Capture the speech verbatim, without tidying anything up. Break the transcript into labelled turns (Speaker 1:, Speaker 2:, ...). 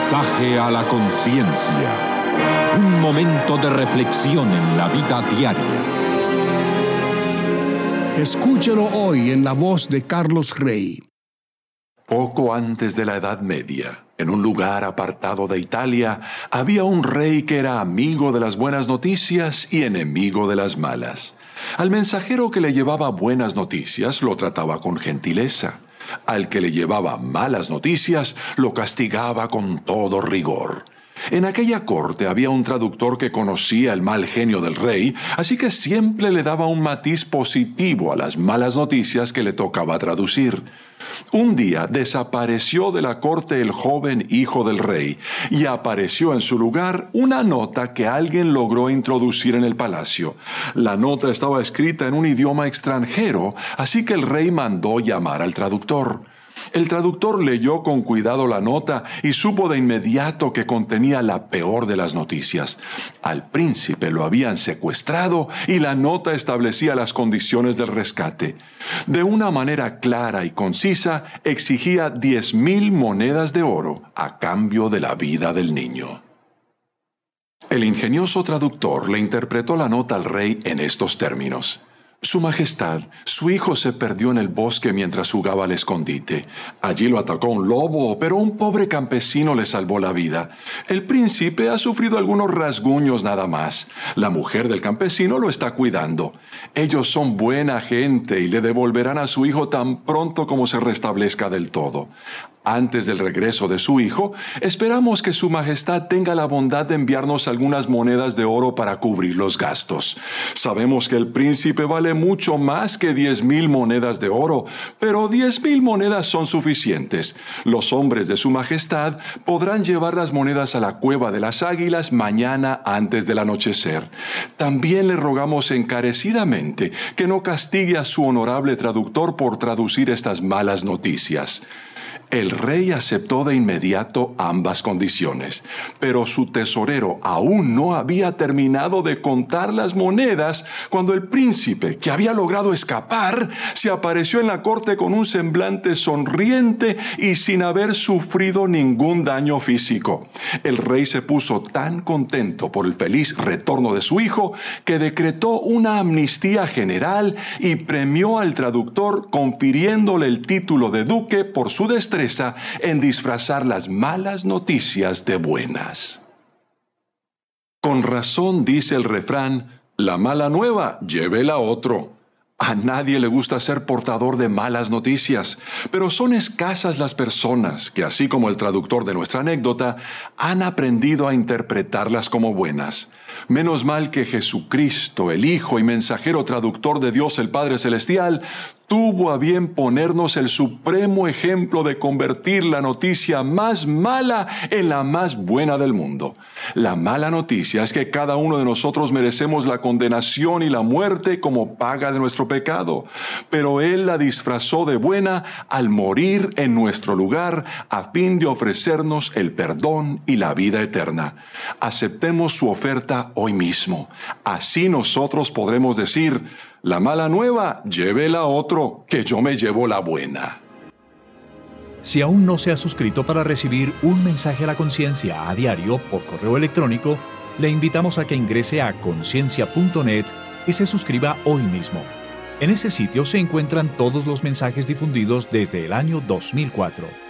Speaker 1: Mensaje a la conciencia. Un momento de reflexión en la vida diaria.
Speaker 2: Escúchelo hoy en la voz de Carlos Rey.
Speaker 3: Poco antes de la Edad Media, en un lugar apartado de Italia, había un rey que era amigo de las buenas noticias y enemigo de las malas. Al mensajero que le llevaba buenas noticias lo trataba con gentileza. Al que le llevaba malas noticias lo castigaba con todo rigor. En aquella corte había un traductor que conocía el mal genio del rey, así que siempre le daba un matiz positivo a las malas noticias que le tocaba traducir. Un día desapareció de la corte el joven hijo del rey y apareció en su lugar una nota que alguien logró introducir en el palacio. La nota estaba escrita en un idioma extranjero, así que el rey mandó llamar al traductor. El traductor leyó con cuidado la nota y supo de inmediato que contenía la peor de las noticias. Al príncipe lo habían secuestrado y la nota establecía las condiciones del rescate. De una manera clara y concisa, exigía diez mil monedas de oro a cambio de la vida del niño. El ingenioso traductor le interpretó la nota al rey en estos términos. Su Majestad, su hijo se perdió en el bosque mientras jugaba al escondite. Allí lo atacó un lobo, pero un pobre campesino le salvó la vida. El príncipe ha sufrido algunos rasguños nada más. La mujer del campesino lo está cuidando. Ellos son buena gente y le devolverán a su hijo tan pronto como se restablezca del todo. Antes del regreso de su hijo, esperamos que su Majestad tenga la bondad de enviarnos algunas monedas de oro para cubrir los gastos. Sabemos que el príncipe vale mucho más que diez mil monedas de oro, pero diez mil monedas son suficientes. Los hombres de su Majestad podrán llevar las monedas a la cueva de las águilas mañana antes del anochecer. También le rogamos encarecidamente que no castigue a su honorable traductor por traducir estas malas noticias. El rey aceptó de inmediato ambas condiciones, pero su tesorero aún no había terminado de contar las monedas cuando el príncipe, que había logrado escapar, se apareció en la corte con un semblante sonriente y sin haber sufrido ningún daño físico. El rey se puso tan contento por el feliz retorno de su hijo que decretó una amnistía general y premió al traductor confiriéndole el título de duque por su destreza en disfrazar las malas noticias de buenas. Con razón dice el refrán, la mala nueva, llévela otro. A nadie le gusta ser portador de malas noticias, pero son escasas las personas que, así como el traductor de nuestra anécdota, han aprendido a interpretarlas como buenas. Menos mal que Jesucristo, el Hijo y mensajero traductor de Dios el Padre Celestial, tuvo a bien ponernos el supremo ejemplo de convertir la noticia más mala en la más buena del mundo. La mala noticia es que cada uno de nosotros merecemos la condenación y la muerte como paga de nuestro pecado, pero Él la disfrazó de buena al morir en nuestro lugar a fin de ofrecernos el perdón y la vida eterna. Aceptemos su oferta hoy mismo. Así nosotros podremos decir, la mala nueva, llévela otro, que yo me llevo la buena.
Speaker 4: Si aún no se ha suscrito para recibir un mensaje a la conciencia a diario por correo electrónico, le invitamos a que ingrese a conciencia punto net y se suscriba hoy mismo. En ese sitio se encuentran todos los mensajes difundidos desde el año dos mil cuatro.